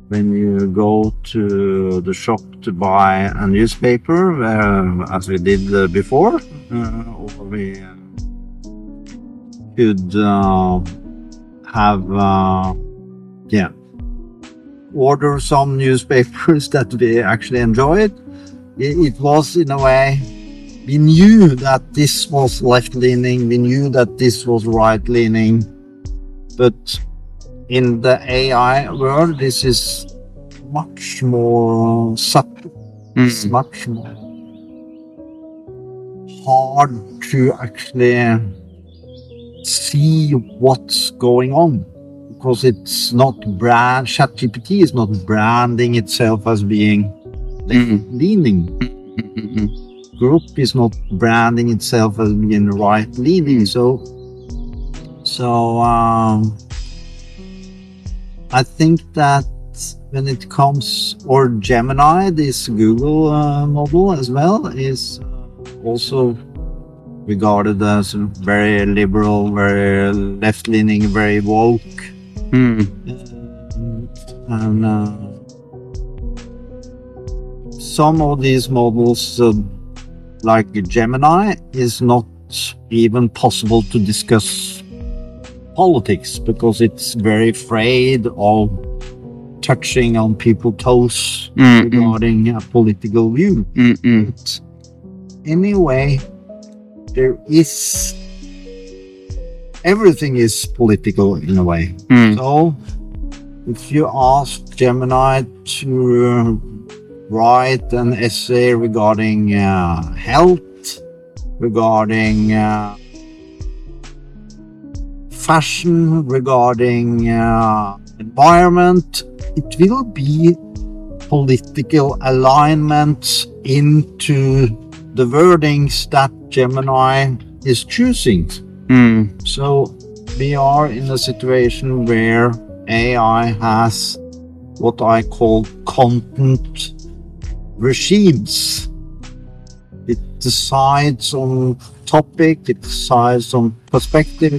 when you go to the shop to buy a newspaper, as we did before, or we could have order some newspapers that we actually enjoyed. It was, in a way, we knew that this was left-leaning, we knew that this was right-leaning, but in the AI world, this is much more subtle. It's much more hard to actually see what's going on, because it's not ChatGPT is not branding itself as being left-leaning. Group is not branding itself as being right-leaning. So I think that when it comes, or Gemini, this Google model as well, is also regarded as very liberal, very left-leaning, very woke. And some of these models, like Gemini, is not even possible to discuss politics because it's very afraid of touching on people's toes regarding a political view. But anyway, everything is political in a way. So if you ask Gemini to write an essay regarding health, regarding fashion, regarding environment, it will be political alignment into the wordings that Gemini is choosing. So we are in a situation where AI has what I call content regimes. It decides on topic, it decides on perspective,